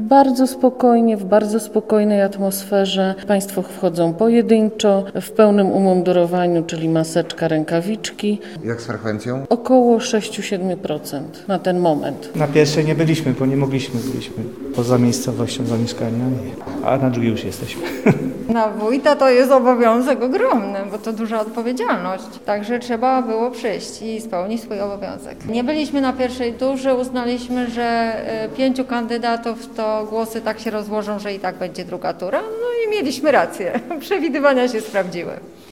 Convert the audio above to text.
bardzo spokojnie, w bardzo spokojnej atmosferze. Państwo wchodzą pojedynczo, w pełnym umundurowaniu, czyli maseczka, rękawiczki. Jak z frekwencją? Około 6-7% na ten moment. Na pierwszej nie byliśmy, bo nie mogliśmy, byliśmy poza miejscowością zamieszkania, a na drugiej już jesteśmy. Na wójta to jest obowiązek ogromny, bo to duża odpowiedzialność. Także trzeba było przyjść i spełnić swój obowiązek. Nie byliśmy na pierwszej turze, uznaliśmy, że 5 kandydatów to głosy tak się rozłożą, że i tak będzie druga tura. No i mieliśmy rację. Przewidywania się sprawdziły.